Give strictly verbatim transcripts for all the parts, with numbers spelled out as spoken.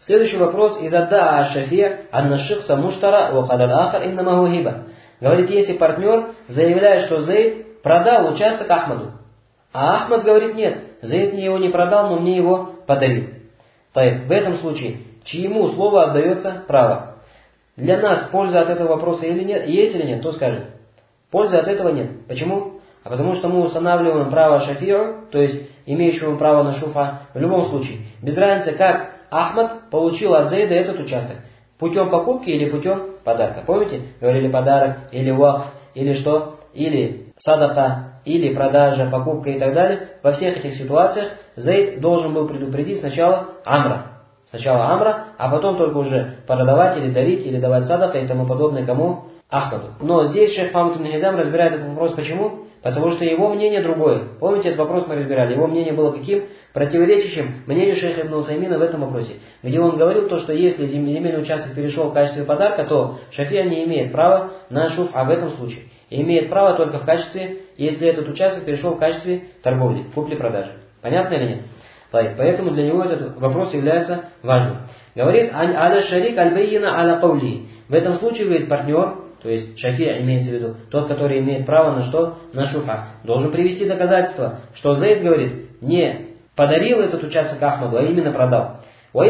Следующий вопрос. Идадда аш-шафи' анна шихса муштара ва каля ал-ахар иннама хуа хиба. Говорит, если партнер заявляет, что Зейд продал участок Ахмаду, а Ахмад говорит, нет, Зейд мне его не продал, но мне его подарил. То есть в этом случае, чьему слово отдается право? Для нас польза от этого вопроса или нет, есть или нет, кто скажет? Пользы от этого нет. Почему? А потому что мы устанавливаем право шафи'у, то есть имеющего право на шуфа, в любом случае. Без разницы, как Ахмад получил от Зейда этот участок. Путем покупки или путем подарка. Помните? Говорили подарок, или вакф, или что? Или садака, или продажа, покупка и так далее. Во всех этих ситуациях Зейд должен был предупредить сначала Амра. Сначала Амра, а потом только уже продавать или дарить, или давать садака и тому подобное кому? Ахмаду. Но здесь шейх Мухаммад ибн Хизам разбирает этот вопрос. Почему? Потому что его мнение другое. Помните, этот вопрос мы разбирали. Его мнение было каким? Противоречащим мнению шейха ибн Усаймина в этом вопросе. Где он говорил то, что если земельный участок перешел в качестве подарка, то шафия не имеет права на шуф, а в этом случае. И имеет право только в качестве, если этот участок перешел в качестве торговли, купли-продажи. Понятно или нет? Поэтому для него этот вопрос является важным. Говорит, аля шарик аль-байина аля каули. В этом случае, говорит, партнер, то есть шафия имеется в виду, тот, который имеет право на что? На шуфа. Должен привести доказательство, что Зейд, говорит, не подарил этот участок Ахмаду, а именно продал. А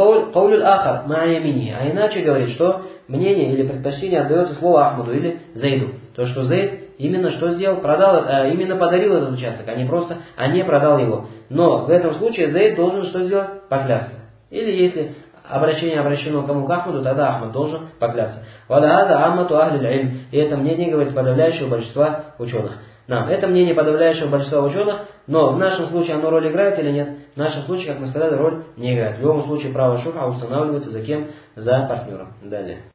иначе, говорит, что мнение или предпочтение отдается слову Ахмаду или Зейду. То, что Зейд именно что сделал? Продал, а именно подарил этот участок, а не просто, а не продал его. Но в этом случае Зейд должен что сделать? Поклясться. Или если обращение обращено кому к Ахмаду, тогда Ахмад должен поклясться. И это мнение, говорит, подавляющего большинства ученых. Нам. Это мнение подавляющего большинства ученых, но в нашем случае оно роль играет или нет? В нашем случае, как мы сказали, роль не играет. В любом случае право шуфа устанавливается за кем? За партнером. Далее.